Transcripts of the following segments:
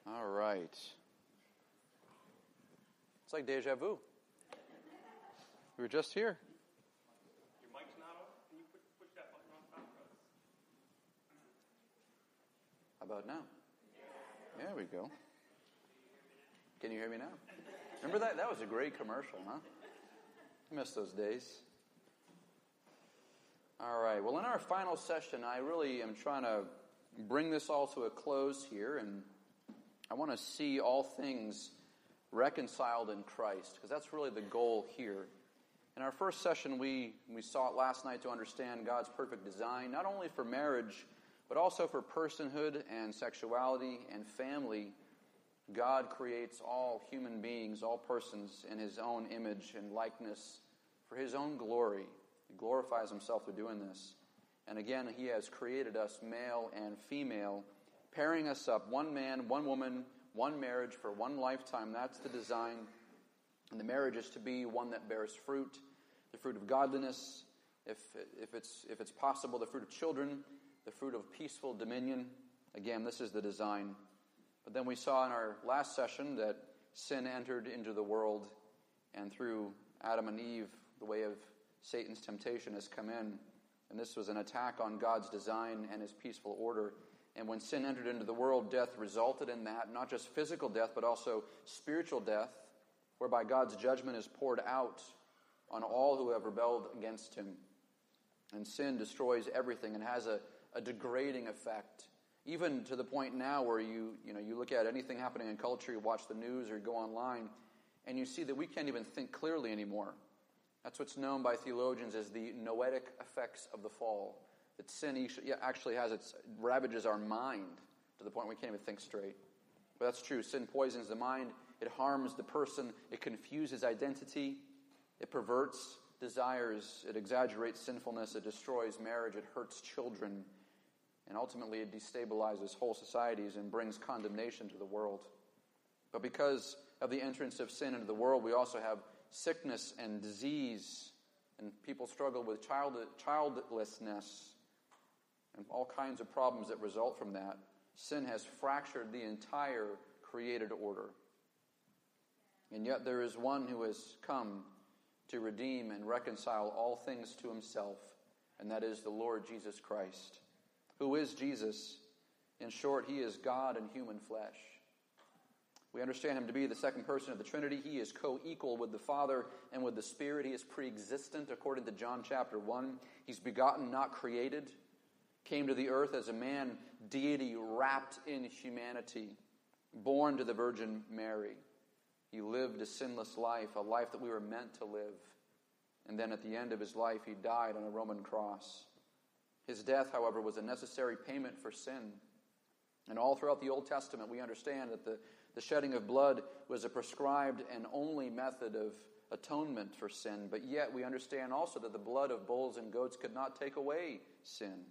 All right. It's like deja vu. We were just here. Your mic's not on. Can you push that button on top for us? How about now? There we go. Can you hear me now? Remember that? That was a great commercial, huh? I miss those days. All right. Well, in our final session, I really am trying to bring this all to a close here, and I want to see all things reconciled in Christ, because that's really the goal here. In our first session, we sought last night to understand God's perfect design, not only for marriage, but also for personhood and sexuality and family. God creates all human beings, all persons, in His own image and likeness for His own glory. He glorifies Himself through doing this. And again, He has created us male and female, pairing us up, one man, one woman, one marriage for one lifetime. That's the design. And the marriage is to be one that bears fruit, the fruit of godliness, if it's possible, the fruit of children, the fruit of peaceful dominion. Again, this is the design. But then we saw in our last session that sin entered into the world, and through Adam and Eve, the way of Satan's temptation has come in. And this was an attack on God's design and His peaceful order. And when sin entered into the world, death resulted in that, not just physical death, but also spiritual death, whereby God's judgment is poured out on all who have rebelled against Him. And sin destroys everything and has a degrading effect, even to the point now where you look at anything happening in culture, you watch the news or you go online, and you see that we can't even think clearly anymore. That's what's known by theologians as the noetic effects of the fall. That sin actually ravages our mind to the point we can't even think straight. But that's true. Sin poisons the mind. It harms the person. It confuses identity. It perverts desires. It exaggerates sinfulness. It destroys marriage. It hurts children. And ultimately it destabilizes whole societies and brings condemnation to the world. But because of the entrance of sin into the world, we also have sickness and disease. And people struggle with childlessness and all kinds of problems that result from that. Sin has fractured the entire created order. And yet there is one who has come to redeem and reconcile all things to Himself, and that is the Lord Jesus Christ. Who is Jesus? In short, He is God in human flesh. We understand Him to be the second person of the Trinity. He is co-equal with the Father and with the Spirit. He is pre-existent according to John chapter 1. He's begotten, not created. Came to the earth as a man, deity wrapped in humanity, born to the Virgin Mary. He lived a sinless life, a life that we were meant to live. And then at the end of His life, He died on a Roman cross. His death, however, was a necessary payment for sin. And all throughout the Old Testament, we understand that the shedding of blood was a prescribed and only method of atonement for sin. But yet we understand also that the blood of bulls and goats could not take away sin.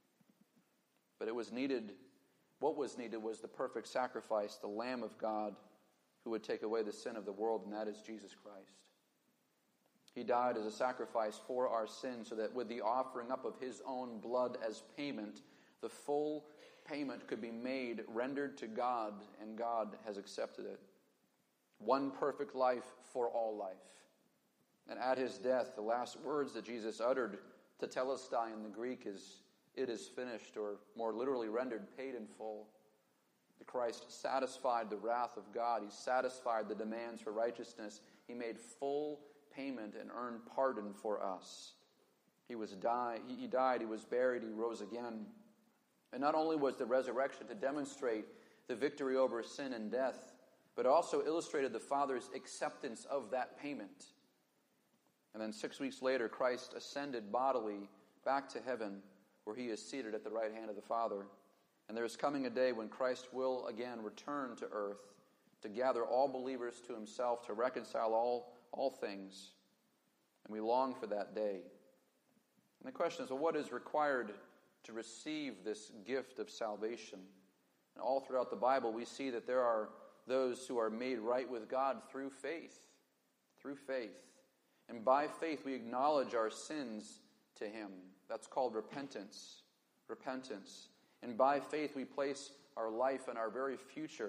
But what was needed was the perfect sacrifice, the Lamb of God, who would take away the sin of the world, and that is Jesus Christ. He died as a sacrifice for our sins so that with the offering up of His own blood as payment, the full payment could be made, rendered to God, and God has accepted it. One perfect life for all life. And at His death, the last words that Jesus uttered, tetelestai in the Greek, is, "It is finished," or more literally rendered, paid in full. The Christ satisfied the wrath of God. He satisfied the demands for righteousness. He made full payment and earned pardon for us. He died, He was buried, He rose again. And not only was the resurrection to demonstrate the victory over sin and death, but also illustrated the Father's acceptance of that payment. And then 6 weeks later, Christ ascended bodily back to heaven, where He is seated at the right hand of the Father. And there is coming a day when Christ will again return to earth to gather all believers to Himself, to reconcile all things. And we long for that day. And the question is, well, what is required to receive this gift of salvation? And all throughout the Bible, we see that there are those who are made right with God through faith. Through faith. And by faith, we acknowledge our sins to Him. That's called repentance. Repentance. And by faith, we place our life and our very future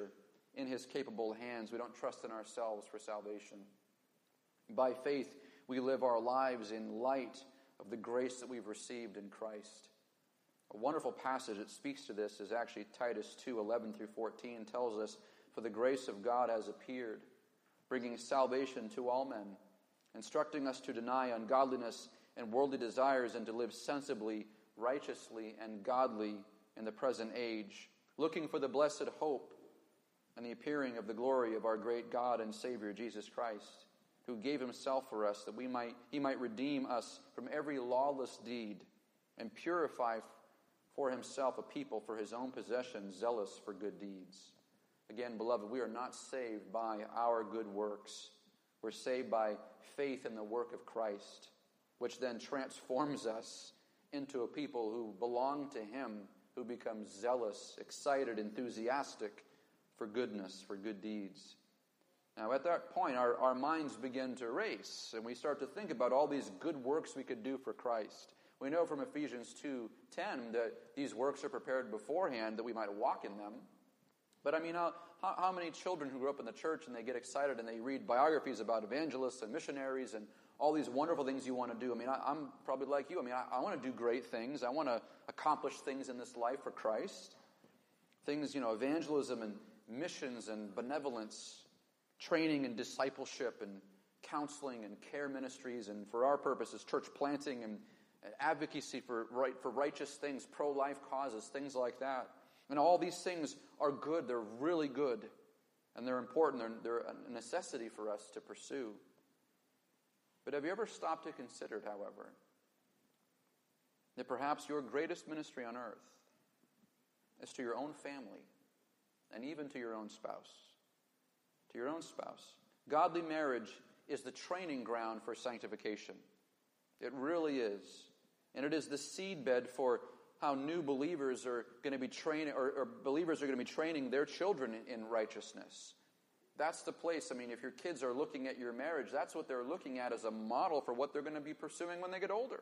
in his capable hands. We don't trust in ourselves for salvation. By faith, we live our lives in light of the grace that we've received in Christ. A wonderful passage that speaks to this is actually Titus 2:11 through 14, tells us, "For the grace of God has appeared, bringing salvation to all men, instructing us to deny ungodliness and worldly desires and to live sensibly, righteously, and godly in the present age, looking for the blessed hope and the appearing of the glory of our great God and Savior Jesus Christ, who gave himself for us that he might redeem us from every lawless deed and purify for himself a people for his own possession, zealous for good deeds." Again, beloved, we are not saved by our good works. We're saved by faith in the work of Christ, which then transforms us into a people who belong to him, who become zealous, excited, enthusiastic for goodness, for good deeds. Now, at that point, our minds begin to race, and we start to think about all these good works we could do for Christ. We know from Ephesians 2:10 that these works are prepared beforehand that we might walk in them. But I mean, how many children who grew up in the church and they get excited and they read biographies about evangelists and missionaries and all these wonderful things you want to do? I mean, I'm probably like you. I mean, I want to do great things. I want to accomplish things in this life for Christ. Things, evangelism and missions and benevolence, training and discipleship and counseling and care ministries, and for our purposes, church planting and advocacy for righteous things, pro-life causes, things like that. And all these things are good. They're really good. And they're important. They're a necessity for us to pursue. But have you ever stopped to consider, however, that perhaps your greatest ministry on earth is to your own family and even to your own spouse? To your own spouse. Godly marriage is the training ground for sanctification. It really is. And it is the seedbed for how new believers are going to be training, or believers are going to be training their children in righteousness. That's the place. I mean, if your kids are looking at your marriage, that's what they're looking at as a model for what they're going to be pursuing when they get older.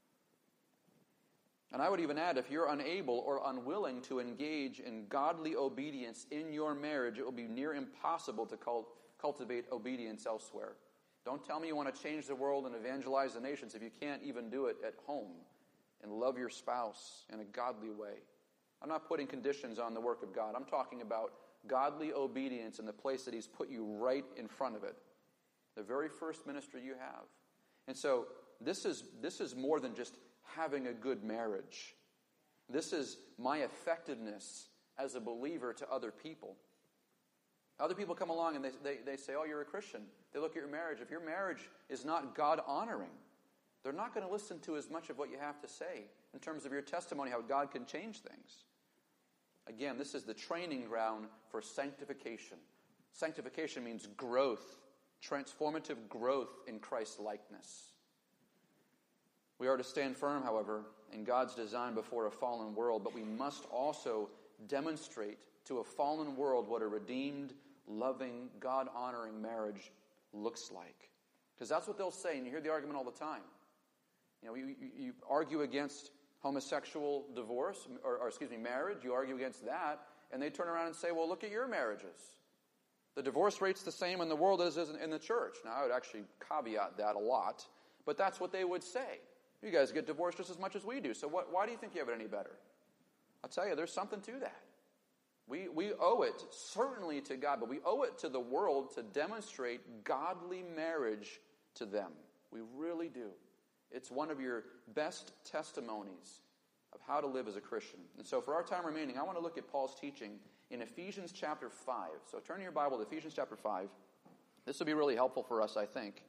And I would even add, if you're unable or unwilling to engage in godly obedience in your marriage, it will be near impossible to cultivate obedience elsewhere. Don't tell me you want to change the world and evangelize the nations if you can't even do it at home and love your spouse in a godly way. I'm not putting conditions on the work of God. I'm talking about godly obedience in the place that he's put you right in front of it. The very first ministry you have. And so this is more than just having a good marriage. This is my effectiveness as a believer to other people. Other people come along and they say, "Oh, you're a Christian." They look at your marriage. If your marriage is not God-honoring, they're not going to listen to as much of what you have to say in terms of your testimony, how God can change things. Again, this is the training ground for sanctification. Sanctification means growth, transformative growth in Christ's likeness. We are to stand firm, however, in God's design before a fallen world, but we must also demonstrate to a fallen world what a redeemed, loving, God-honoring marriage looks like. Because that's what they'll say, and you hear the argument all the time. You argue against homosexual divorce, or marriage, you argue against that, and they turn around and say, "Well, look at your marriages. The divorce rate's the same in the world as in the church." Now, I would actually caveat that a lot, but that's what they would say. "You guys get divorced just as much as we do, so why do you think you have it any better?" I'll tell you, there's something to that. We owe it certainly to God, but we owe it to the world to demonstrate godly marriage to them. We really do. It's one of your best testimonies of how to live as a Christian. And so for our time remaining, I want to look at Paul's teaching in Ephesians chapter 5. So turn your Bible to Ephesians chapter 5. This will be really helpful for us, I think.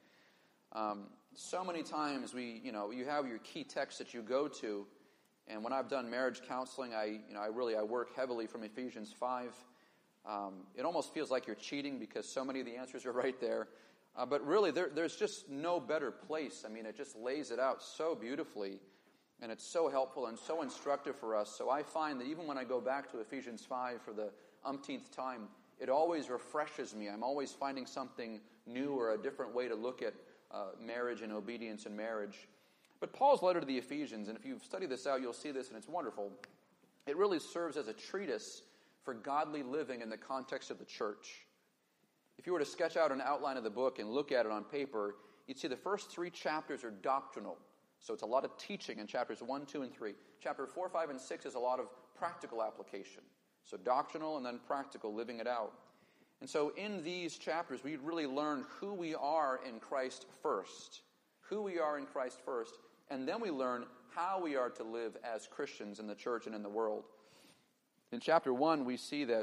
So many times you have your key text that you go to, and when I've done marriage counseling, I work heavily from Ephesians 5. It almost feels like you're cheating because so many of the answers are right there. But really, there's just no better place. I mean, it just lays it out so beautifully, and it's so helpful and so instructive for us. So I find that even when I go back to Ephesians 5 for the umpteenth time, it always refreshes me. I'm always finding something new or a different way to look at marriage and obedience in marriage. But Paul's letter to the Ephesians, and if you've studied this out, you'll see this, and it's wonderful. It really serves as a treatise for godly living in the context of the church. If you were to sketch out an outline of the book and look at it on paper, you'd see the first 3 chapters are doctrinal. So it's a lot of teaching in chapters 1, 2, and 3. Chapter 4, 5, and 6 is a lot of practical application. So doctrinal and then practical, living it out. And so in these chapters, we really learn who we are in Christ first. Who we are in Christ first. And then we learn how we are to live as Christians in the church and in the world. In chapter 1, we see that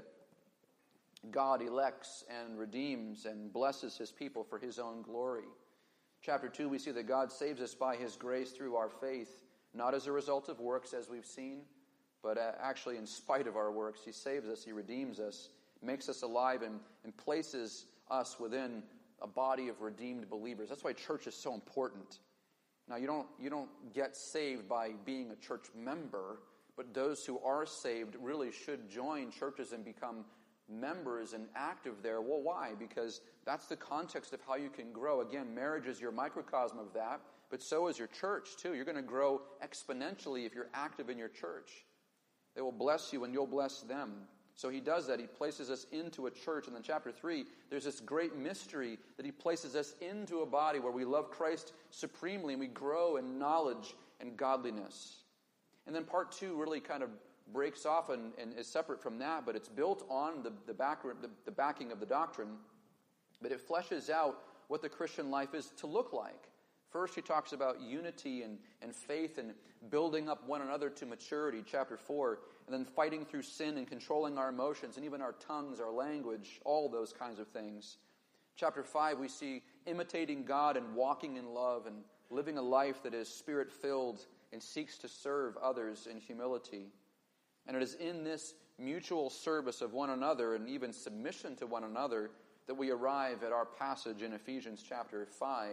God elects and redeems and blesses his people for his own glory. Chapter 2, we see that God saves us by his grace through our faith, not as a result of works, as we've seen, but actually in spite of our works. He saves us, he redeems us, makes us alive, and places us within a body of redeemed believers. That's why church is so important. Now, you don't get saved by being a church member, but those who are saved really should join churches and become members and active there. Well, why? Because that's the context of how you can grow. Again, marriage is your microcosm of that, but so is your church too. You're going to grow exponentially if you're active in your church. They will bless you and you'll bless them. So he does that. He places us into a church. And then chapter 3, there's this great mystery that he places us into a body where we love Christ supremely and we grow in knowledge and godliness. And then part 2 really kind of breaks off and is separate from that, but it's built on the backing of the doctrine, but it fleshes out what the Christian life is to look like. First, he talks about unity and faith and building up one another to maturity, chapter 4, and then fighting through sin and controlling our emotions and even our tongues, our language, all those kinds of things. Chapter 5, we see imitating God and walking in love and living a life that is spirit-filled and seeks to serve others in humility. And it is in this mutual service of one another and even submission to one another that we arrive at our passage in Ephesians chapter 5.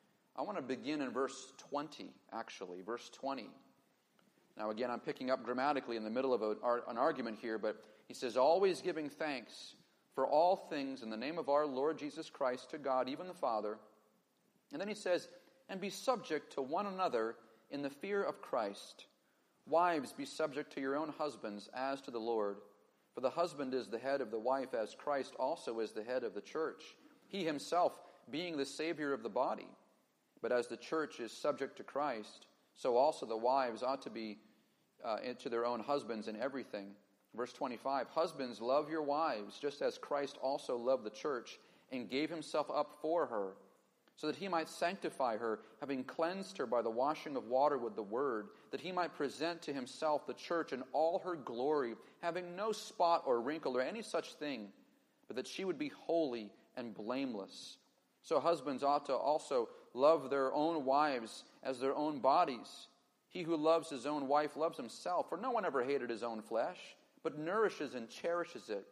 I want to begin in verse 20, actually, verse 20. Now, again, I'm picking up grammatically in the middle of an argument here, but he says, always giving thanks for all things in the name of our Lord Jesus Christ to God, even the Father. And then he says, and be subject to one another in the fear of Christ. Wives, be subject to your own husbands as to the Lord. For the husband is the head of the wife, as Christ also is the head of the church, he himself being the Savior of the body. But as the church is subject to Christ, so also the wives ought to be to their own husbands in everything. Verse 25, husbands, love your wives, just as Christ also loved the church and gave himself up for her, so that he might sanctify her, having cleansed her by the washing of water with the word, that he might present to himself the church in all her glory, having no spot or wrinkle or any such thing, but that she would be holy and blameless. So husbands ought to also love their own wives as their own bodies. He who loves his own wife loves himself, for no one ever hated his own flesh, but nourishes and cherishes it,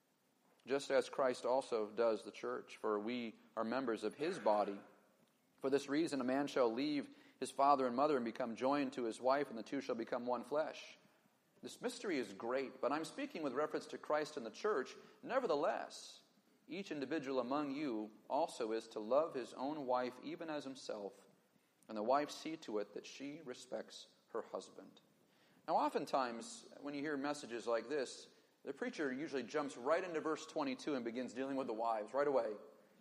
just as Christ also does the church, for we are members of his body. For this reason a man shall leave his father and mother and become joined to his wife, and the two shall become one flesh. This mystery is great, but I'm speaking with reference to Christ and the church. Nevertheless, each individual among you also is to love his own wife even as himself, and the wife see to it that she respects her husband. Now, oftentimes, when you hear messages like this, the preacher usually jumps right into verse 22 and begins dealing with the wives right away.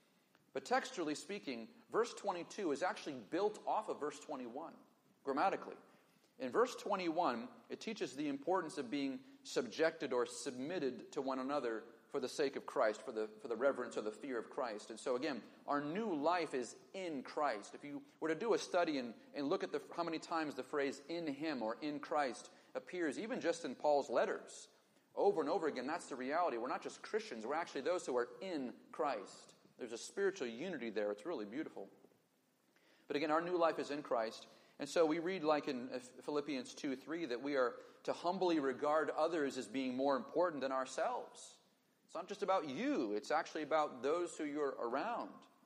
But textually speaking, verse 22 is actually built off of verse 21, grammatically. In verse 21, it teaches the importance of being subjected or submitted to one another for the sake of Christ, for the reverence or the fear of Christ. And so again, our new life is in Christ. If you were to do a study and look at how many times the phrase in him or in Christ appears, even just in Paul's letters, over and over again, that's the reality. We're not just Christians, we're actually those who are in Christ. There's a spiritual unity there. It's really beautiful. But again, our new life is in Christ. And so we read, like in Philippians 2:3, that we are to humbly regard others as being more important than ourselves. It's not just about you. It's actually about those who you're around.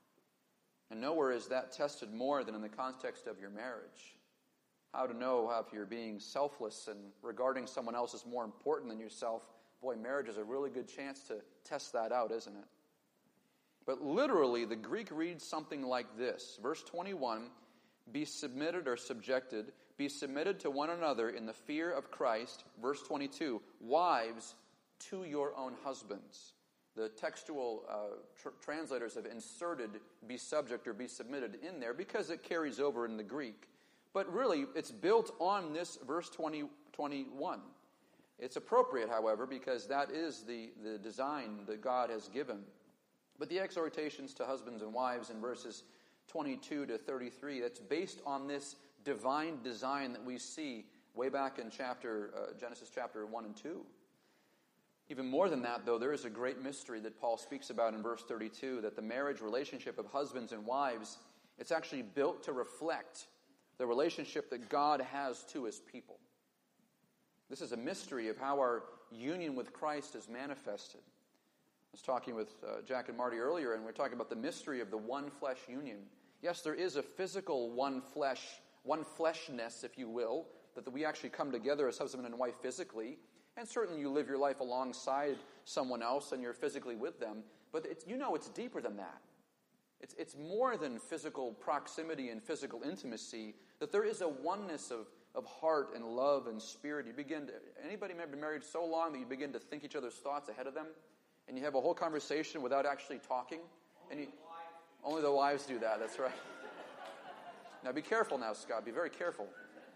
And nowhere is that tested more than in the context of your marriage. How to know if you're being selfless and regarding someone else as more important than yourself. Boy, marriage is a really good chance to test that out, isn't it? But literally, the Greek reads something like this. Verse 21, be submitted or subjected, be submitted to one another in the fear of Christ. Verse 22, wives, to your own husbands. The textual translators have inserted be subject or be submitted in there because it carries over in the Greek. But really, it's built on this verse 21. It's appropriate, however, because that is the design that God has given. But the exhortations to husbands and wives in verses 22 to 33, that's based on this divine design that we see way back in Genesis chapter 1 and 2. Even more than that, though, there is a great mystery that Paul speaks about in verse 32, that the marriage relationship of husbands and wives, it's actually built to reflect the relationship that God has to his people. This is a mystery of how our union with Christ is manifested. I was talking with Jack and Marty earlier, and we were talking about the mystery of the one flesh union. Yes, there is a physical one fleshness, if you will, that we actually come together as husband and wife physically. And certainly you live your life alongside someone else and you're physically with them. But it's deeper than that. It's more than physical proximity and physical intimacy, that there is a oneness of heart and love and spirit. Anybody may have been married so long that you begin to think each other's thoughts ahead of them? And you have a whole conversation without actually talking? Only the wives do that, that's right. Now be careful now, Scott. Be very careful.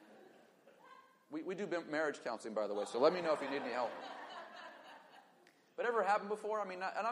We do marriage counseling, by the way, so let me know if you need any help. But ever happened before?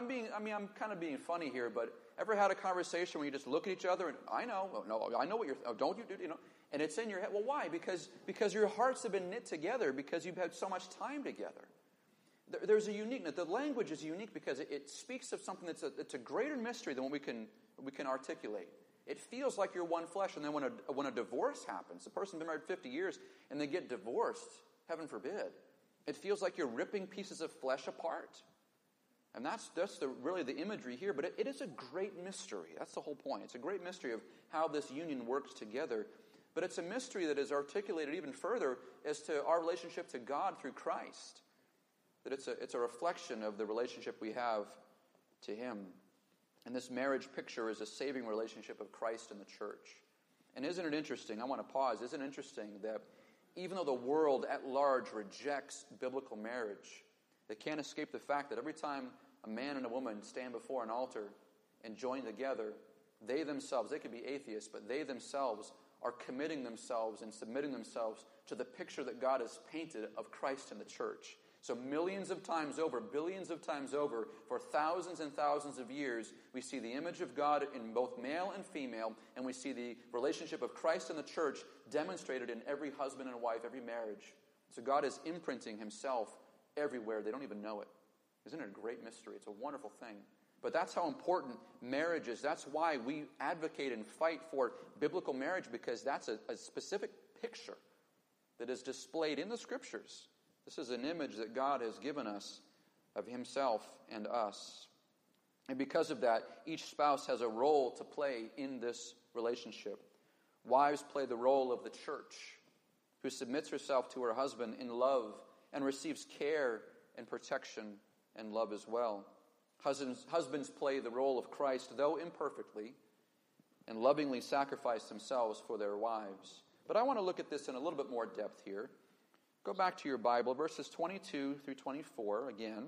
I'm kind of being funny here, but ever had a conversation where you just look at each other and I know what you're. Oh, don't you do? And it's in your head. Well, why? Because your hearts have been knit together because you've had so much time together. There's a uniqueness. The language is unique because it speaks of something that's a greater mystery than what we can articulate. It feels like you're one flesh, and then when a divorce happens, the person's been married 50 years, and they get divorced, heaven forbid, it feels like you're ripping pieces of flesh apart. And that's really the imagery here, but it is a great mystery. That's the whole point. It's a great mystery of how this union works together, but it's a mystery that is articulated even further as to our relationship to God through Christ, that it's a reflection of the relationship we have to him. And this marriage picture is a saving relationship of Christ and the church. And isn't it interesting? I want to pause. Isn't it interesting that even though the world at large rejects biblical marriage, they can't escape the fact that every time a man and a woman stand before an altar and join together, they themselves, they could be atheists, but they themselves are committing themselves and submitting themselves to the picture that God has painted of Christ and the church. So millions of times over, billions of times over, for thousands and thousands of years, we see the image of God in both male and female, and we see the relationship of Christ and the church demonstrated in every husband and wife, every marriage. So God is imprinting himself everywhere. They don't even know it. Isn't it a great mystery? It's a wonderful thing. But that's how important marriage is. That's why we advocate and fight for biblical marriage, because that's a specific picture that is displayed in the Scriptures. This is an image that God has given us of himself and us. And because of that, each spouse has a role to play in this relationship. Wives play the role of the church, who submits herself to her husband in love and receives care and protection and love as well. Husbands play the role of Christ, though imperfectly, and lovingly sacrifice themselves for their wives. But I want to look at this in a little bit more depth here. Go back to your Bible, verses 22 through 24 again.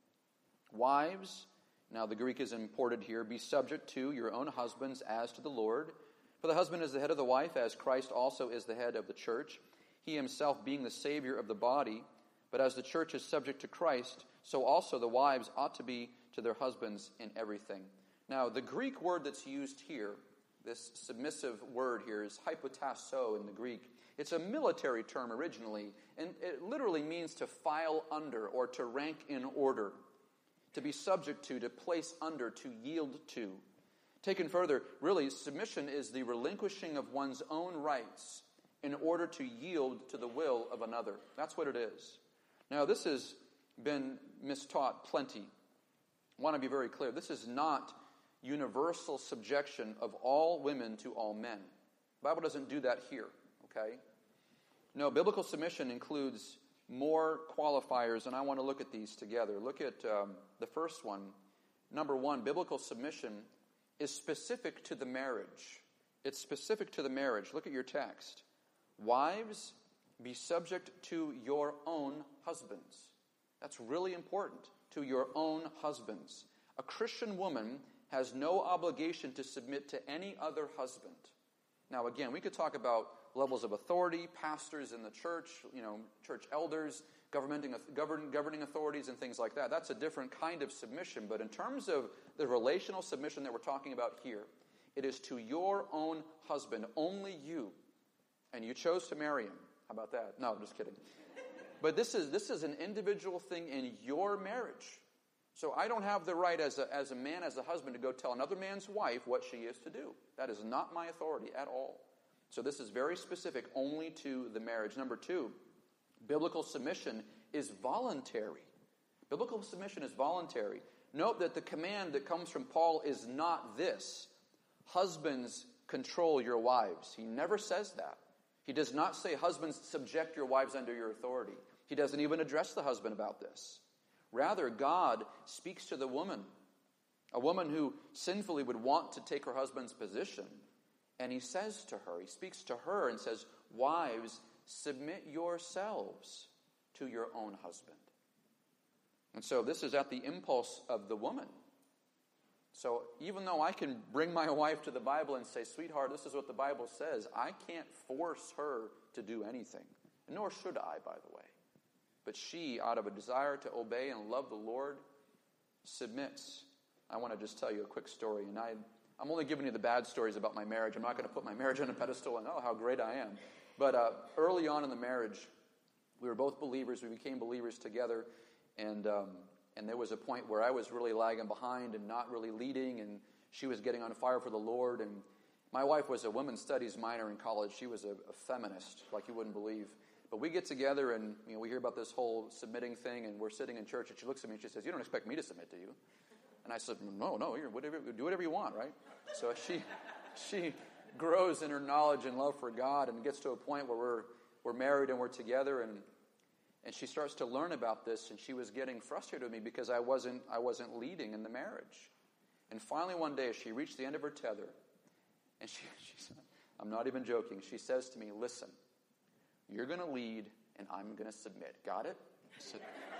Wives, now the Greek is imported here, be subject to your own husbands as to the Lord. For the husband is the head of the wife, as Christ also is the head of the church, he himself being the Savior of the body. But as the church is subject to Christ, so also the wives ought to be to their husbands in everything. Now, the Greek word that's used here, this submissive word here, is hypotasso in the Greek. It's a military term originally, and it literally means to file under or to rank in order, to be subject to place under, to yield to. Taken further, really, submission is the relinquishing of one's own rights in order to yield to the will of another. That's what it is. Now, this has been mistaught plenty. I want to be very clear. This is not universal subjection of all women to all men. The Bible doesn't do that here. Okay? No, biblical submission includes more qualifiers, and I want to look at these together. Look at the first one. Number one, biblical submission is specific to the marriage. It's specific to the marriage. Look at your text. Wives, be subject to your own husbands. That's really important. To your own husbands. A Christian woman has no obligation to submit to any other husband. Now, again, we could talk about levels of authority, pastors in the church, church elders, governing authorities and things like that. That's a different kind of submission. But in terms of the relational submission that we're talking about here, it is to your own husband, only you. And you chose to marry him. How about that? No, I'm just kidding. But this is an individual thing in your marriage. So I don't have the right as a man, as a husband, to go tell another man's wife what she is to do. That is not my authority at all. So this is very specific only to the marriage. Number 2, biblical submission is voluntary. Biblical submission is voluntary. Note that the command that comes from Paul is not this: husbands, control your wives. He never says that. He does not say, husbands, subject your wives under your authority. He doesn't even address the husband about this. Rather, God speaks to the woman, a woman who sinfully would want to take her husband's position. And he says to her, he speaks to her and says, wives, submit yourselves to your own husband. And so this is at the impulse of the woman. So even though I can bring my wife to the Bible and say, sweetheart, this is what the Bible says, I can't force her to do anything. Nor should I, by the way. But she, out of a desire to obey and love the Lord, submits. I want to just tell you a quick story. And I'm only giving you the bad stories about my marriage. I'm not going to put my marriage on a pedestal and, how great I am. But early on in the marriage, we were both believers. We became believers together. And there was a point where I was really lagging behind and not really leading. And she was getting on fire for the Lord. And my wife was a women's studies minor in college. She was a feminist, like you wouldn't believe. But we get together and we hear about this whole submitting thing, and we're sitting in church, and she looks at me and she says, you don't expect me to submit to you. And I said, no, do whatever you want, right? So she grows in her knowledge and love for God and gets to a point where we're married and we're together, and she starts to learn about this, and she was getting frustrated with me because I wasn't leading in the marriage. And finally one day she reached the end of her tether, and she said, I'm not even joking, she says to me, listen, you're going to lead, and I'm going to submit. Got it? I said,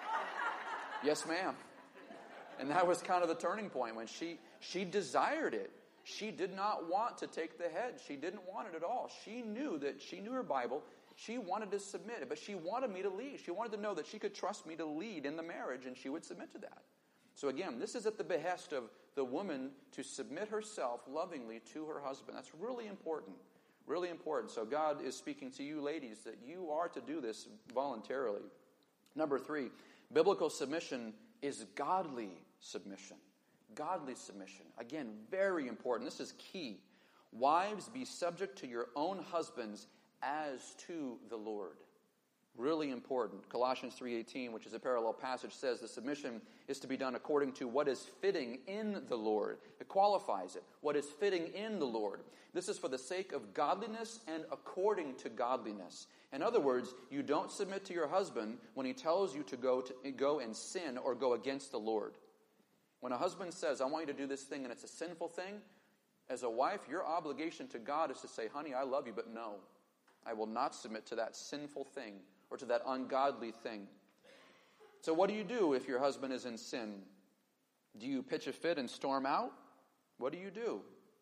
yes, ma'am. And that was kind of the turning point when she desired it. She did not want to take the head. She didn't want it at all. She knew her Bible. She wanted to submit it, but she wanted me to lead. She wanted to know that she could trust me to lead in the marriage, and she would submit to that. So again, this is at the behest of the woman to submit herself lovingly to her husband. That's really important. Really important. So God is speaking to you ladies that you are to do this voluntarily. Number 3, biblical submission is godly submission. Godly submission. Again, very important. This is key. Wives, be subject to your own husbands as to the Lord. Really important. Colossians 3:18, which is a parallel passage, says the submission is to be done according to what is fitting in the Lord. It qualifies it. What is fitting in the Lord. This is for the sake of godliness and according to godliness. In other words, you don't submit to your husband when he tells you to go and sin or go against the Lord. When a husband says, I want you to do this thing, and it's a sinful thing, as a wife, your obligation to God is to say, honey, I love you, but no, I will not submit to that sinful thing or to that ungodly thing. So what do you do if your husband is in sin? Do you pitch a fit and storm out? What do you do?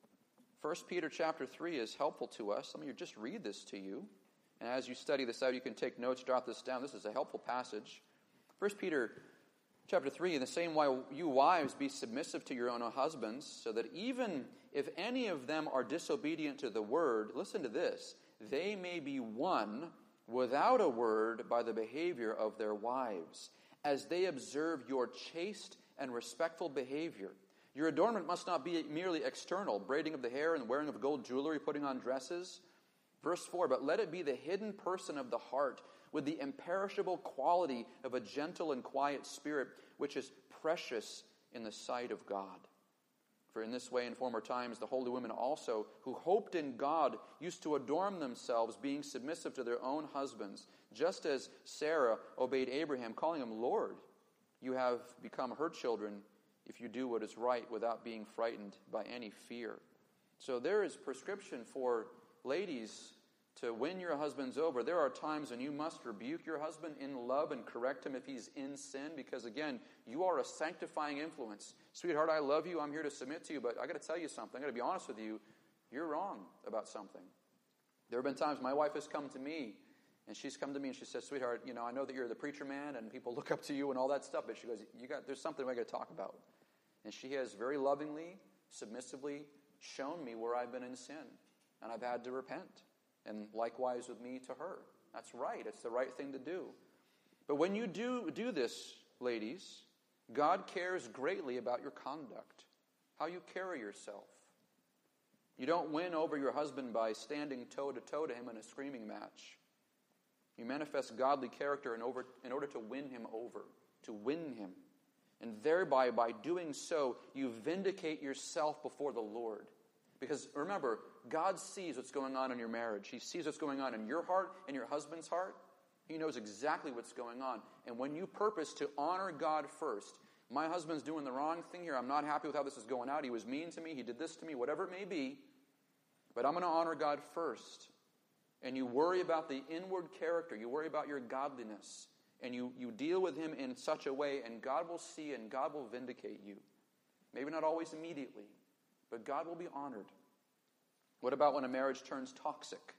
1 Peter chapter 3 is helpful to us. Let me just read this to you. And as you study this out, you can take notes, jot this down. This is a helpful passage. 1 Peter chapter 3, in the same way, you wives, be submissive to your own husbands, so that even if any of them are disobedient to the word, listen to this, they may be won without a word by the behavior of their wives, as they observe your chaste and respectful behavior. Your adornment must not be merely external, braiding of the hair and wearing of gold jewelry, putting on dresses. Verse 4, but let it be the hidden person of the heart, with the imperishable quality of a gentle and quiet spirit, which is precious in the sight of God. For in this way, in former times, the holy women also, who hoped in God, used to adorn themselves, being submissive to their own husbands, just as Sarah obeyed Abraham, calling him Lord. You have become her children if you do what is right without being frightened by any fear. So there is prescription for ladies to win your husbands over, there are times when you must rebuke your husband in love and correct him if he's in sin, because again, you are a sanctifying influence. Sweetheart, I love you. I'm here to submit to you, but I got to tell you something. I got to be honest with you. You're wrong about something. There have been times my wife has come to me, and she's come to me and she says, sweetheart, I know that you're the preacher man and people look up to you and all that stuff, but she goes, there's something we got to talk about. And she has very lovingly, submissively shown me where I've been in sin, and I've had to repent. And likewise with me to her. That's right. It's the right thing to do. But when you do this, ladies, God cares greatly about your conduct, how you carry yourself. You don't win over your husband by standing toe-to-toe to him in a screaming match. You manifest godly character in order to win him over, to win him. And thereby, by doing so, you vindicate yourself before the Lord. Because remember, God sees what's going on in your marriage. He sees what's going on in your heart and your husband's heart. He knows exactly what's going on. And when you purpose to honor God first, my husband's doing the wrong thing here. I'm not happy with how this is going out. He was mean to me. He did this to me, whatever it may be. But I'm going to honor God first. And you worry about the inward character. You worry about your godliness. And you deal with him in such a way, and God will see and God will vindicate you. Maybe not always immediately, but God will be honored. What about when a marriage turns toxic?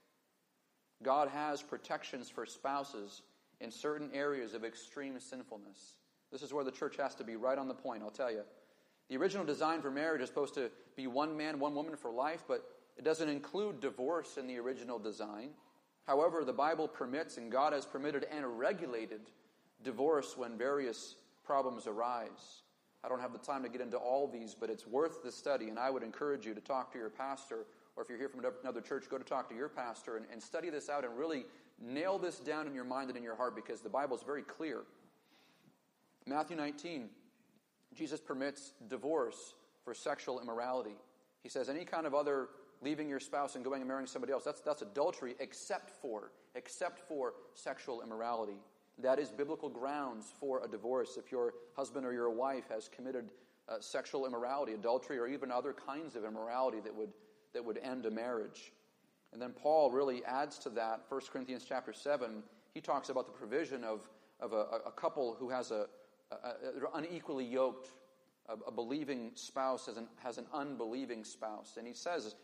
God has protections for spouses in certain areas of extreme sinfulness. This is where the church has to be right on the point, I'll tell you. The original design for marriage is supposed to be one man, one woman for life, but it doesn't include divorce in the original design. However, the Bible permits, and God has permitted and regulated, divorce when various problems arise. I don't have the time to get into all these, but it's worth the study, and I would encourage you to talk to your pastor, or if you're here from another church, go to talk to your pastor and study this out and really nail this down in your mind and in your heart, because the Bible is very clear. Matthew 19, Jesus permits divorce for sexual immorality. He says any kind of other leaving your spouse and going and marrying somebody else, that's adultery except for sexual immorality. That is biblical grounds for a divorce if your husband or your wife has committed sexual immorality, adultery, or even other kinds of immorality that would end a marriage. And then Paul really adds to that, 1 Corinthians chapter 7, he talks about the provision of a couple who has a unequally yoked, a believing spouse has an unbelieving spouse. And he says,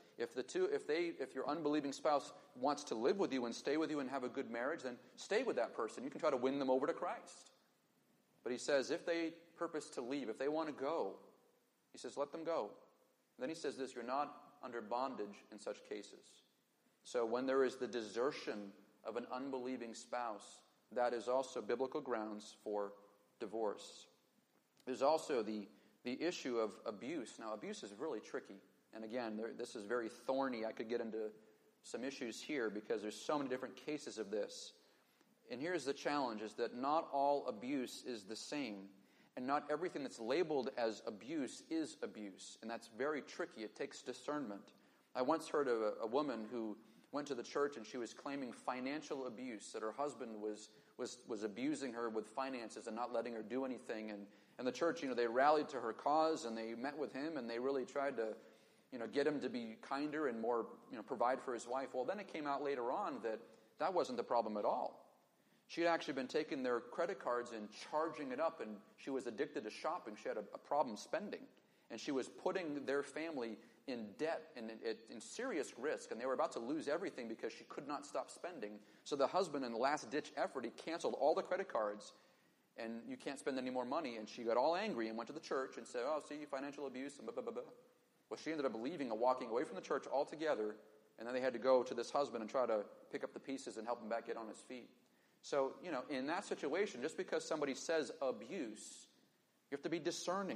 if your unbelieving spouse wants to live with you and stay with you and have a good marriage, then stay with that person. You can try to win them over to Christ. But he says, if they purpose to leave, if they want to go, he says, let them go. And then he says this, you're not under bondage in such cases. So when there is the desertion of an unbelieving spouse, that is also biblical grounds for divorce. There's also the issue of abuse. Now, abuse is really tricky. And again, this is very thorny. I could get into some issues here because there's so many different cases of this. And here's the challenge, is that not all abuse is the same. And not everything that's labeled as abuse is abuse. And that's very tricky. It takes discernment. I once heard of a woman who went to the church and she was claiming financial abuse, that her husband was abusing her with finances and not letting her do anything. And the church, they rallied to her cause and they met with him and they really tried to get him to be kinder and more, provide for his wife. Well, then it came out later on that wasn't the problem at all. She had actually been taking their credit cards and charging it up, and she was addicted to shopping. She had a problem spending, and she was putting their family in debt and in serious risk, and they were about to lose everything because she could not stop spending. So the husband, in the last-ditch effort, he canceled all the credit cards, and you can't spend any more money. And she got all angry and went to the church and said, see, financial abuse, and blah, blah, blah, blah. Well, she ended up leaving and walking away from the church altogether, and then they had to go to this husband and try to pick up the pieces and help him back get on his feet. So, in that situation, just because somebody says abuse, you have to be discerning,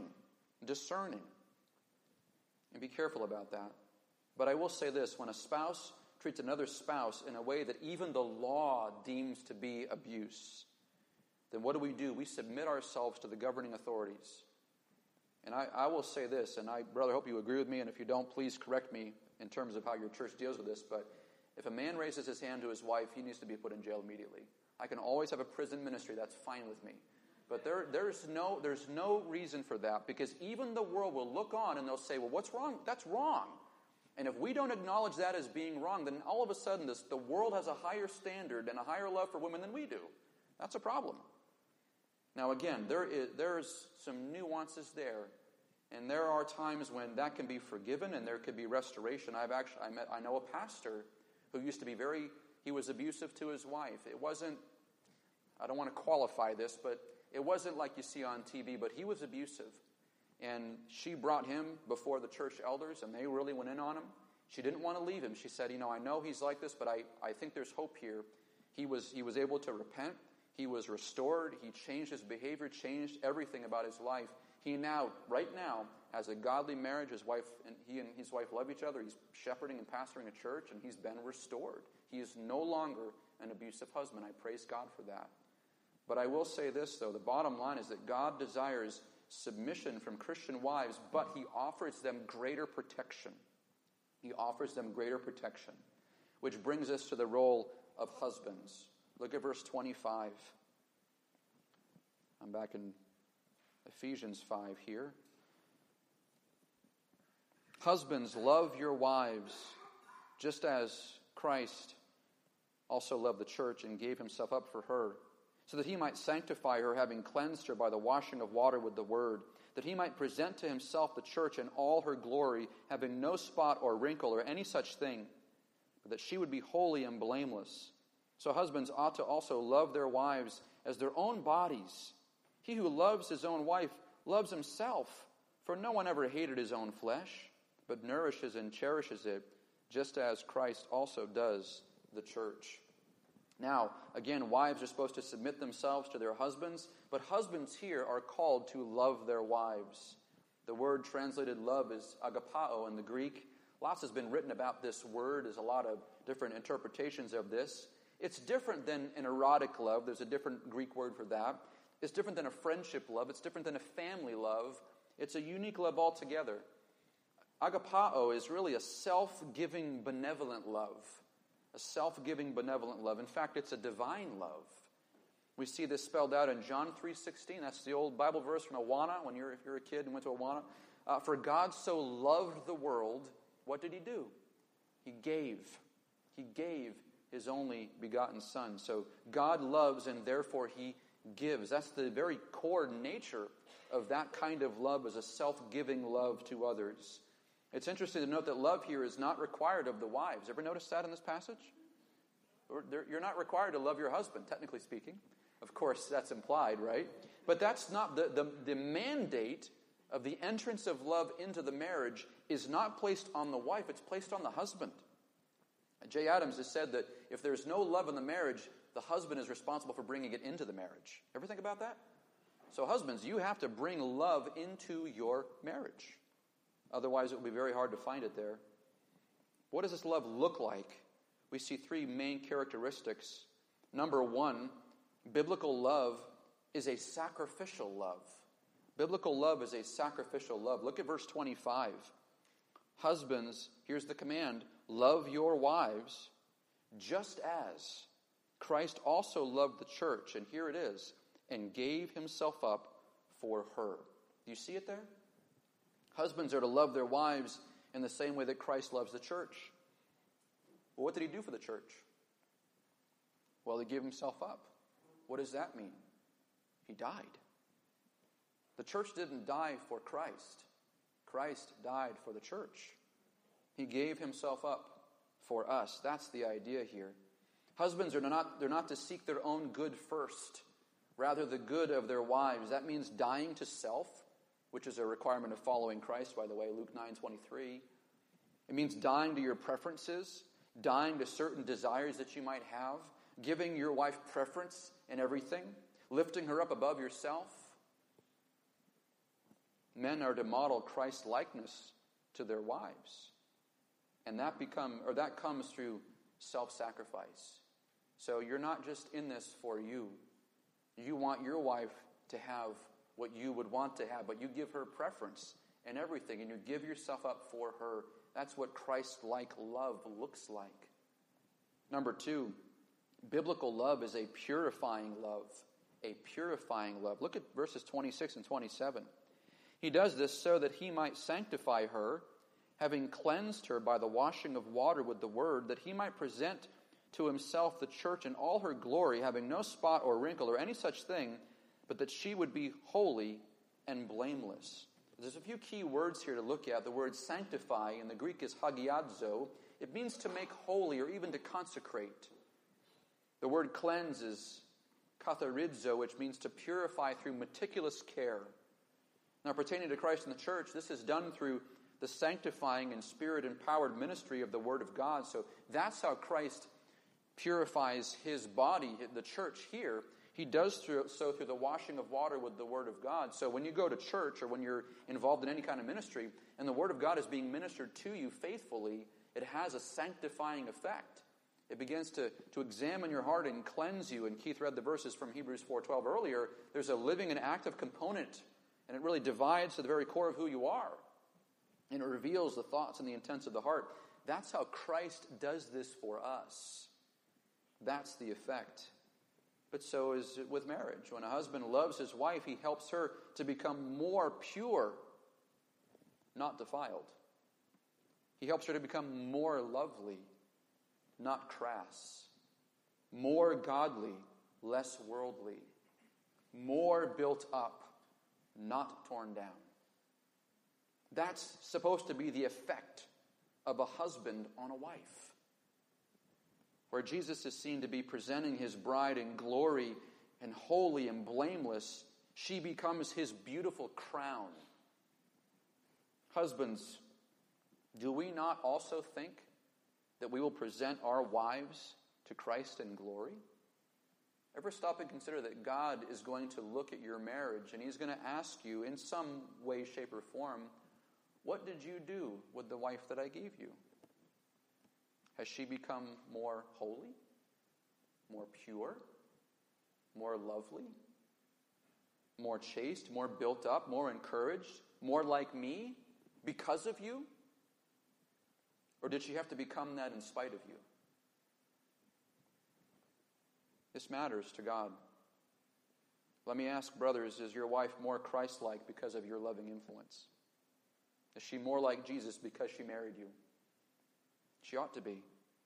and be careful about that. But I will say this, when a spouse treats another spouse in a way that even the law deems to be abuse, then what do? We submit ourselves to the governing authorities. And I will say this, and I, brother, hope you agree with me, and if you don't, please correct me in terms of how your church deals with this, but if a man raises his hand to his wife, he needs to be put in jail immediately. I can always have a prison ministry. That's fine with me. But there's no reason for that, because even the world will look on and they'll say, well, what's wrong? That's wrong. And if we don't acknowledge that as being wrong, then all of a sudden the world has a higher standard and a higher love for women than we do. That's a problem. Now again, there's some nuances there. And there are times when that can be forgiven and there could be restoration. I know a pastor who used to be he was abusive to his wife. It wasn't, I don't want to qualify this, but it wasn't like you see on TV, but he was abusive. And she brought him before the church elders, and they really went in on him. She didn't want to leave him. She said, I know he's like this, but I think there's hope here. He was able to repent. He was restored. He changed his behavior, changed everything about his life. He right now, has a godly marriage. He and his wife love each other. He's shepherding and pastoring a church, and he's been restored. He is no longer an abusive husband. I praise God for that. But I will say this, though. The bottom line is that God desires submission from Christian wives, but he offers them greater protection. He offers them greater protection, which brings us to the role of husbands. Look at verse 25. I'm back in Ephesians 5 here. Husbands, love your wives, just as Christ also loved the church and gave himself up for her, so that he might sanctify her, having cleansed her by the washing of water with the word, that he might present to himself the church in all her glory, having no spot or wrinkle or any such thing, but that she would be holy and blameless. So husbands ought to also love their wives as their own bodies. He who loves his own wife loves himself, for no one ever hated his own flesh, but nourishes and cherishes it, just as Christ also does the church. Now, again, wives are supposed to submit themselves to their husbands, but husbands here are called to love their wives. The word translated love is agapao in the Greek. Lots has been written about this word. There's a lot of different interpretations of this. It's different than an erotic love. There's a different Greek word for that. It's different than a friendship love. It's different than a family love. It's a unique love altogether. Agapao is really a self-giving, benevolent love. A self-giving, benevolent love. In fact, it's a divine love. We see this spelled out in John 3:16. That's the old Bible verse from Awana, if you're a kid and went to Awana. For God so loved the world, what did he do? He gave. He gave his only begotten Son. So God loves and therefore he gives. That's the very core nature of that kind of love, is a self-giving love to others. It's interesting to note that love here is not required of the wives. Ever notice that in this passage? You're not required to love your husband, technically speaking. Of course, that's implied, right? But that's not the mandate of the entrance of love into the marriage is not placed on the wife, it's placed on the husband. Jay Adams has said that if there's no love in the marriage, the husband is responsible for bringing it into the marriage. Ever think about that? So husbands, you have to bring love into your marriage. Otherwise, it will be very hard to find it there. What does this love look like? We see three main characteristics. Number one, biblical love is a sacrificial love. Biblical love is a sacrificial love. Look at verse 25. Husbands, here's the command, love your wives just as Christ also loved the church, and here it is, and gave himself up for her. Do you see it there? Husbands are to love their wives in the same way that Christ loves the church. Well, what did he do for the church? Well, he gave himself up. What does that mean? He died. The church didn't die for Christ. Christ died for the church. He gave himself up for us. That's the idea here. Husbands are not to seek their own good first, rather the good of their wives. That means dying to self, which is a requirement of following Christ, by the way, Luke 9:23. It means dying to your preferences, dying to certain desires that you might have, giving your wife preference in everything, lifting her up above yourself. Men are to model Christ's likeness to their wives. And that comes through self-sacrifice. So you're not just in this for you. You want your wife to have what you would want to have, but you give her preference in everything, and you give yourself up for her. That's what Christ-like love looks like. Number two, biblical love is a purifying love. A purifying love. Look at verses 26 and 27. He does this so that he might sanctify her, having cleansed her by the washing of water with the word, that he might present to himself the church in all her glory, having no spot or wrinkle or any such thing, but that she would be holy and blameless. There's a few key words here to look at. The word sanctify in the Greek is hagiadzo. It means to make holy or even to consecrate. The word cleanse is katharidzo, which means to purify through meticulous care. Now, pertaining to Christ and the church, this is done through the sanctifying and Spirit-empowered ministry of the Word of God. So that's how Christ purifies his body, the church here. He does so through the washing of water with the Word of God. So when you go to church or when you're involved in any kind of ministry and the Word of God is being ministered to you faithfully, it has a sanctifying effect. It begins to examine your heart and cleanse you. And Keith read the verses from Hebrews 4:12 earlier. There's a living and active component, and it really divides to the very core of who you are. And it reveals the thoughts and the intents of the heart. That's how Christ does this for us. That's the effect. But so is it with marriage. When a husband loves his wife, he helps her to become more pure, not defiled. He helps her to become more lovely, not crass. More godly, less worldly. More built up, not torn down. That's supposed to be the effect of a husband on a wife. Where Jesus is seen to be presenting his bride in glory and holy and blameless, she becomes his beautiful crown. Husbands, do we not also think that we will present our wives to Christ in glory? Ever stop and consider that God is going to look at your marriage and he's going to ask you in some way, shape, or form, what did you do with the wife that I gave you? Has she become more holy, more pure, more lovely, more chaste, more built up, more encouraged, more like me because of you? Or did she have to become that in spite of you? This matters to God. Let me ask, brothers, is your wife more Christ-like because of your loving influence? Is she more like Jesus because she married you? She ought to be.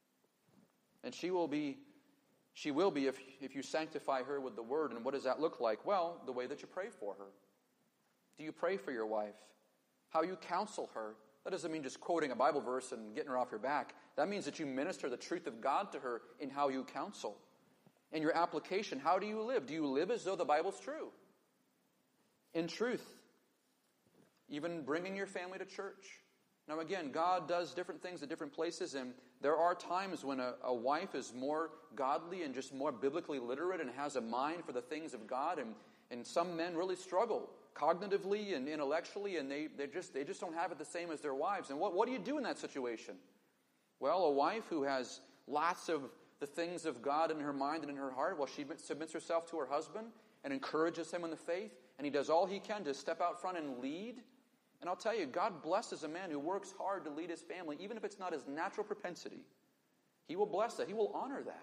And she will be if you sanctify her with the word. And what does that look like? Well, the way that you pray for her. Do you pray for your wife? How you counsel her. That doesn't mean just quoting a Bible verse and getting her off your back. That means that you minister the truth of God to her in how you counsel. In your application, how do you live? Do you live as though the Bible's true? In truth. Even bringing your family to church. Now again, God does different things at different places, and there are times when a wife is more godly and just more biblically literate and has a mind for the things of God, and some men really struggle cognitively and intellectually, and they just don't have it the same as their wives. And what do you do in that situation? Well, a wife who has lots of the things of God in her mind and in her heart, well, she submits herself to her husband and encourages him in the faith, and he does all he can to step out front and lead. And I'll tell you, God blesses a man who works hard to lead his family, even if it's not his natural propensity. He will bless that. He will honor that.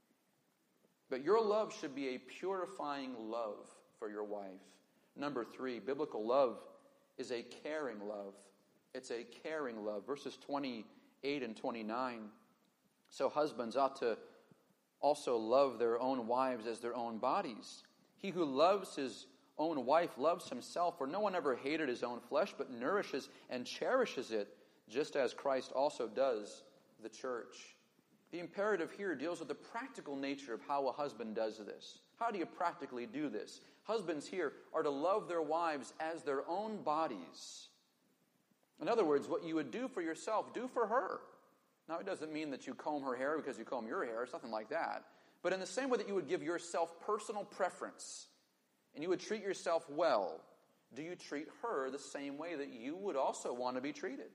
But your love should be a purifying love for your wife. Number 3, biblical love is a caring love. It's a caring love. Verses 28 and 29. So husbands ought to also love their own wives as their own bodies. He who loves his own wife loves himself, for no one ever hated his own flesh, but nourishes and cherishes it, just as Christ also does the church. The imperative here deals with the practical nature of how a husband does this. How do you practically do this? Husbands here are to love their wives as their own bodies. In other words, what you would do for yourself, do for her. Now, it doesn't mean that you comb her hair because you comb your hair. It's nothing like that. But in the same way that you would give yourself personal preference and you would treat yourself well, do you treat her the same way that you would also want to be treated?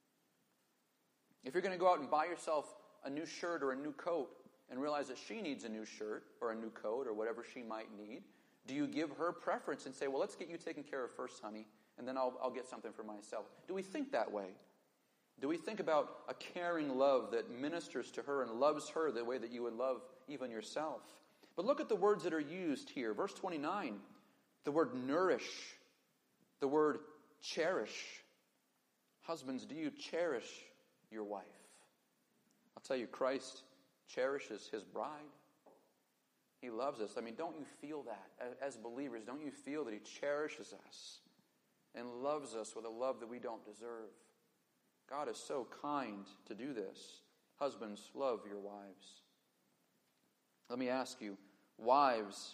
If you're going to go out and buy yourself a new shirt or a new coat and realize that she needs a new shirt or a new coat or whatever she might need, do you give her preference and say, well, let's get you taken care of first, honey, and then I'll get something for myself? Do we think that way? Do we think about a caring love that ministers to her and loves her the way that you would love even yourself? But look at the words that are used here. Verse 29, the word nourish, the word cherish. Husbands, do you cherish your wife? I'll tell you, Christ cherishes his bride. He loves us. I mean, don't you feel that? As believers, don't you feel that he cherishes us and loves us with a love that we don't deserve? God is so kind to do this. Husbands, love your wives. Let me ask you, wives,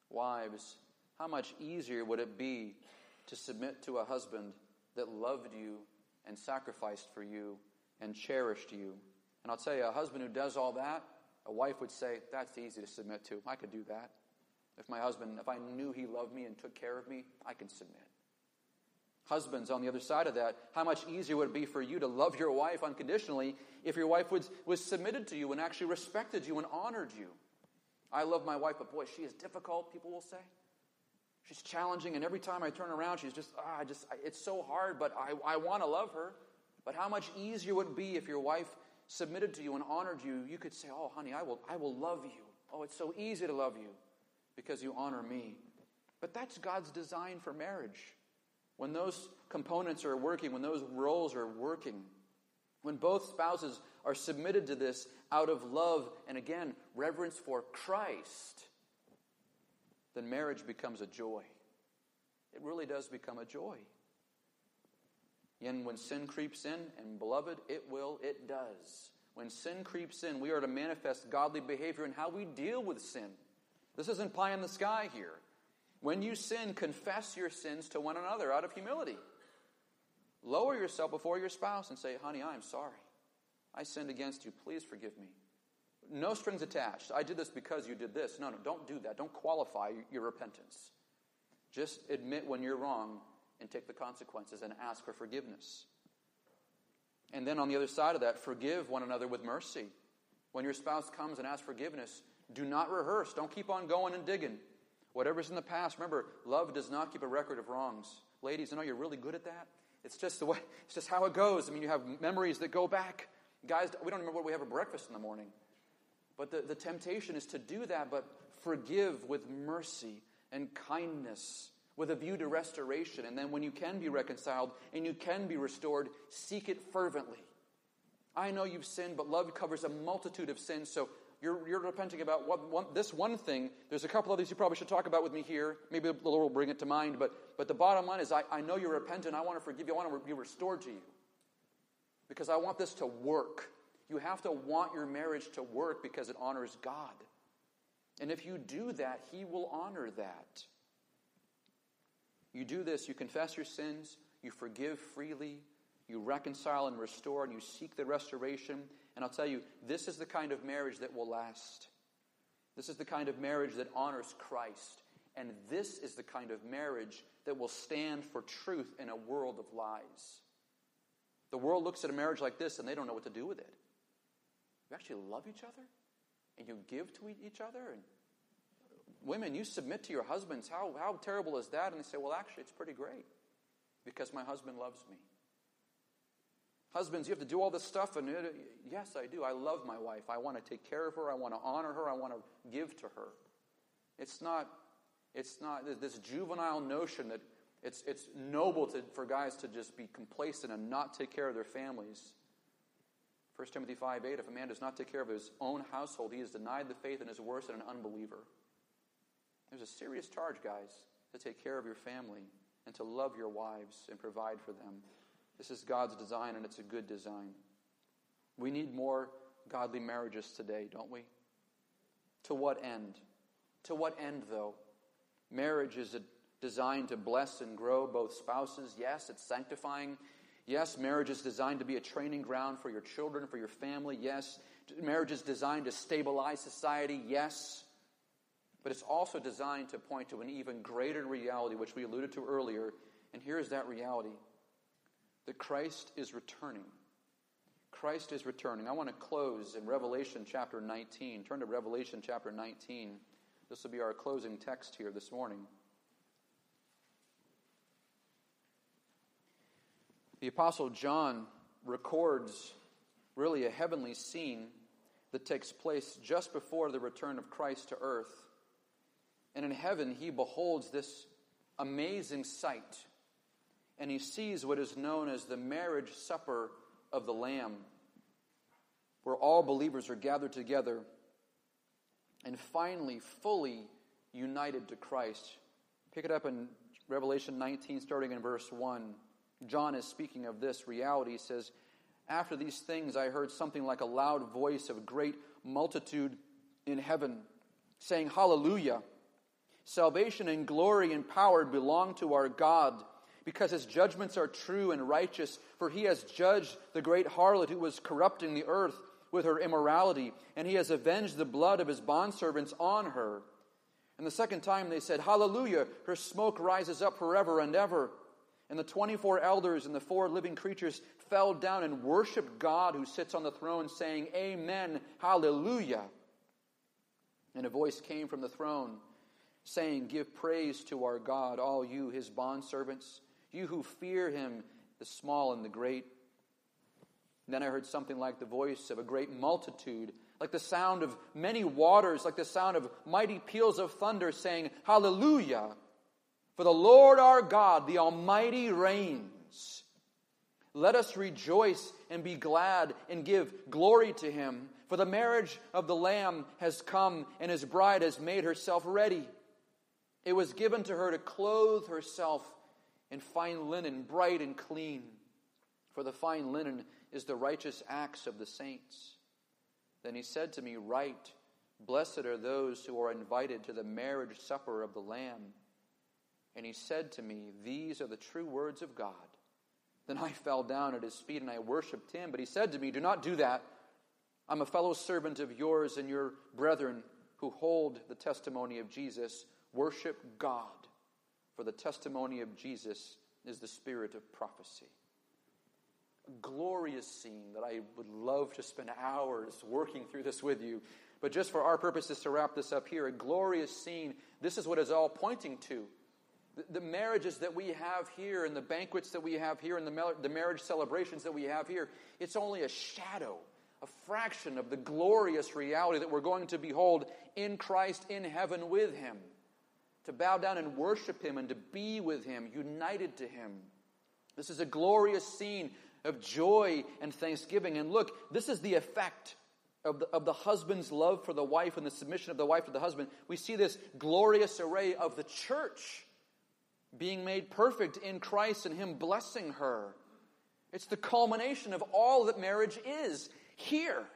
how much easier would it be to submit to a husband that loved you and sacrificed for you and cherished you? And I'll tell you, a husband who does all that, a wife would say, that's easy to submit to. I could do that. If I knew he loved me and took care of me, I can submit. Husbands, on the other side of that, how much easier would it be for you to love your wife unconditionally if your wife was submitted to you and actually respected you and honored you? I love my wife, but boy, she is difficult, people will say. She's challenging, and every time I turn around, she's it's so hard, but I want to love her. But how much easier would it be if your wife submitted to you and honored you? You could say, oh, honey, I will love you. Oh, it's so easy to love you because you honor me. But that's God's design for marriage. When those components are working, when those roles are working, when both spouses are submitted to this out of love and, again, reverence for Christ, then marriage becomes a joy. It really does become a joy. And when sin creeps in, and beloved, it does. When sin creeps in, we are to manifest godly behavior in how we deal with sin. This isn't pie in the sky here. When you sin, confess your sins to one another out of humility. Lower yourself before your spouse and say, honey, I'm sorry. I sinned against you. Please forgive me. No strings attached. I did this because you did this. No, don't do that. Don't qualify your repentance. Just admit when you're wrong and take the consequences and ask for forgiveness. And then on the other side of that, forgive one another with mercy. When your spouse comes and asks forgiveness, do not rehearse. Don't keep on going and digging. Whatever's in the past, remember, love does not keep a record of wrongs. Ladies, I know you're really good at that. It's just how it goes. I mean, you have memories that go back. Guys, we don't remember what we have for breakfast in the morning. But the temptation is to do that, but forgive with mercy and kindness, with a view to restoration. And then when you can be reconciled and you can be restored, seek it fervently. I know you've sinned, but love covers a multitude of sins, so you're repenting about this one thing. There's a couple others you probably should talk about with me here. Maybe the Lord will bring it to mind. But the bottom line is I know you're repentant. I want to forgive you. I want to be restored to you. Because I want this to work. You have to want your marriage to work because it honors God. And if you do that, He will honor that. You do this, you confess your sins, you forgive freely, you reconcile and restore, and you seek the restoration. And I'll tell you, this is the kind of marriage that will last. This is the kind of marriage that honors Christ. And this is the kind of marriage that will stand for truth in a world of lies. The world looks at a marriage like this and they don't know what to do with it. You actually love each other? And you give to each other? And women, you submit to your husbands. How terrible is that? And they say, well, actually, it's pretty great. Because my husband loves me. Husbands, you have to do all this stuff. And yes, I do. I love my wife. I want to take care of her. I want to honor her. I want to give to her. It's not this juvenile notion that it's noble for guys to just be complacent and not take care of their families. 1 Timothy 5:8, if a man does not take care of his own household, he has denied the faith and is worse than an unbeliever. There's a serious charge, guys, to take care of your family and to love your wives and provide for them. This is God's design, and it's a good design. We need more godly marriages today, don't we? To what end? To what end, though? Marriage is designed to bless and grow both spouses. Yes, it's sanctifying. Yes, marriage is designed to be a training ground for your children, for your family. Yes, marriage is designed to stabilize society. Yes. But it's also designed to point to an even greater reality, which we alluded to earlier. And here's that reality. That Christ is returning. Christ is returning. I want to close in Revelation chapter 19. Turn to Revelation chapter 19. This will be our closing text here this morning. The Apostle John records really a heavenly scene that takes place just before the return of Christ to earth. And in heaven, he beholds this amazing sight. and he sees what is known as the marriage supper of the Lamb, where all believers are gathered together and finally fully united to Christ. Pick it up in Revelation 19, starting in verse 1. John is speaking of this reality. He says, "After these things I heard something like a loud voice of a great multitude in heaven, saying, 'Hallelujah! Salvation and glory and power belong to our God, because his judgments are true and righteous, for he has judged the great harlot who was corrupting the earth with her immorality, and he has avenged the blood of his bondservants on her.' And the second time they said, 'Hallelujah! Her smoke rises up forever and ever.' And the 24 elders and the 4 living creatures fell down and worshiped God who sits on the throne, saying, 'Amen, hallelujah.' And a voice came from the throne, saying, 'Give praise to our God, all you his bondservants, you who fear him, the small and the great.' And then I heard something like the voice of a great multitude, like the sound of many waters, like the sound of mighty peals of thunder, saying, 'Hallelujah! For the Lord our God, the Almighty, reigns. Let us rejoice and be glad and give glory to him. For the marriage of the Lamb has come, and his bride has made herself ready. It was given to her to clothe herself in fine linen, bright and clean. For the fine linen is the righteous acts of the saints.' Then he said to me, 'Write, blessed are those who are invited to the marriage supper of the Lamb.' And he said to me, 'These are the true words of God.' Then I fell down at his feet and I worshipped him. But he said to me, 'Do not do that. I'm a fellow servant of yours and your brethren who hold the testimony of Jesus. Worship God, for the testimony of Jesus is the spirit of prophecy.'" A glorious scene that I would love to spend hours working through this with you. But just for our purposes to wrap this up here, a glorious scene. This is what it's all pointing to. The marriages that we have here and the banquets that we have here and the marriage celebrations that we have here, it's only a shadow, a fraction of the glorious reality that we're going to behold in Christ in heaven with him. To bow down and worship him and to be with him, united to him. This is a glorious scene of joy and thanksgiving. And look, this is the effect of the husband's love for the wife and the submission of the wife to the husband. We see this glorious array of the church being made perfect in Christ and him blessing her. It's the culmination of all that marriage is here.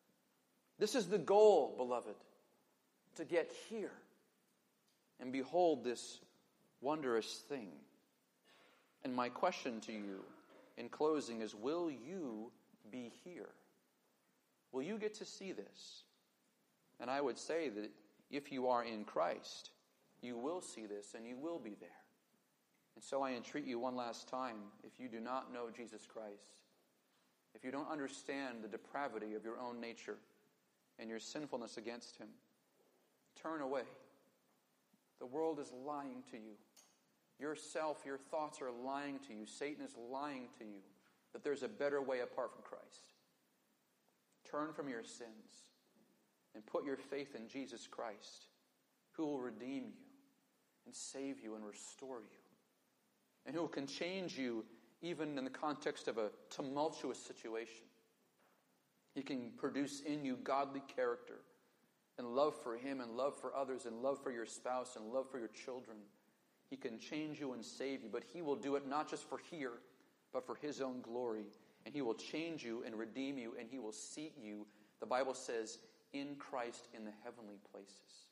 This is the goal, beloved, to get here and behold this wondrous thing. And my question to you in closing is, will you be here? Will you get to see this? And I would say that if you are in Christ, you will see this and you will be there. And so I entreat you one last time, if you do not know Jesus Christ, if you don't understand the depravity of your own nature and your sinfulness against him, turn away. The world is lying to you. Yourself, your thoughts are lying to you. Satan is lying to you that there's a better way apart from Christ. Turn from your sins and put your faith in Jesus Christ, who will redeem you and save you and restore you, and who can change you even in the context of a tumultuous situation. He can produce in you godly character and love for him and love for others and love for your spouse and love for your children. He can change you and save you, but he will do it not just for here, but for his own glory. And he will change you and redeem you, and he will seat you, the Bible says, in Christ in the heavenly places.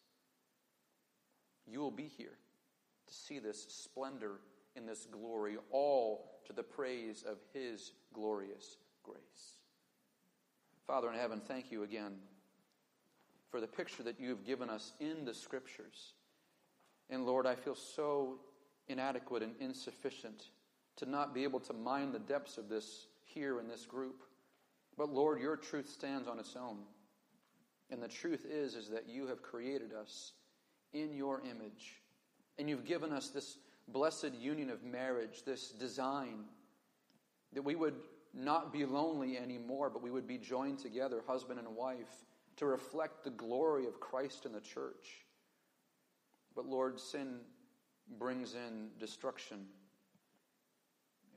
You will be here to see this splendor in this glory, all to the praise of his glorious grace. Father in heaven, thank you again for the picture that you have given us in the Scriptures. And Lord, I feel so inadequate and insufficient to not be able to mine the depths of this here in this group. But Lord, your truth stands on its own. And the truth is that you have created us in your image. And you've given us this blessed union of marriage, this design, that we would not be lonely anymore, but we would be joined together, husband and wife, to reflect the glory of Christ in the church. But Lord, sin brings in destruction.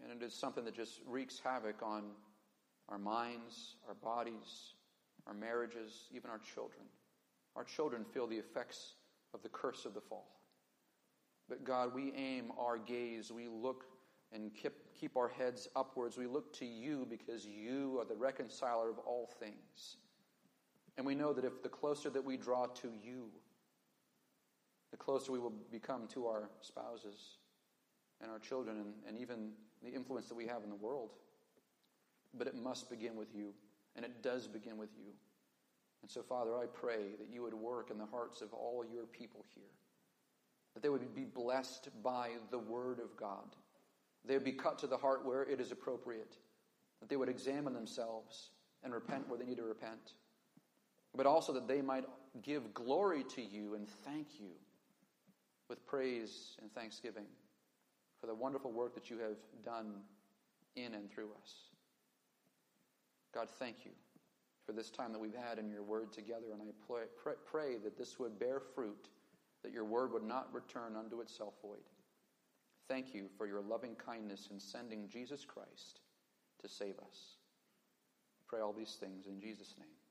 And it is something that just wreaks havoc on our minds, our bodies, our marriages, even our children. Our children feel the effects of the curse of the fall. But God, we aim our gaze, we look and keep our heads upwards. We look to you because you are the reconciler of all things. And we know that if the closer that we draw to you, the closer we will become to our spouses and our children and even the influence that we have in the world. But it must begin with you, and it does begin with you. And so, Father, I pray that you would work in the hearts of all your people here, that they would be blessed by the word of God. They would be cut to the heart where it is appropriate, that they would examine themselves and repent where they need to repent, but also that they might give glory to you and thank you with praise and thanksgiving for the wonderful work that you have done in and through us. God, thank you for this time that we've had in your word together, and I pray that this would bear fruit, that your word would not return unto itself void. Thank you for your loving kindness in sending Jesus Christ to save us. I pray all these things in Jesus' name.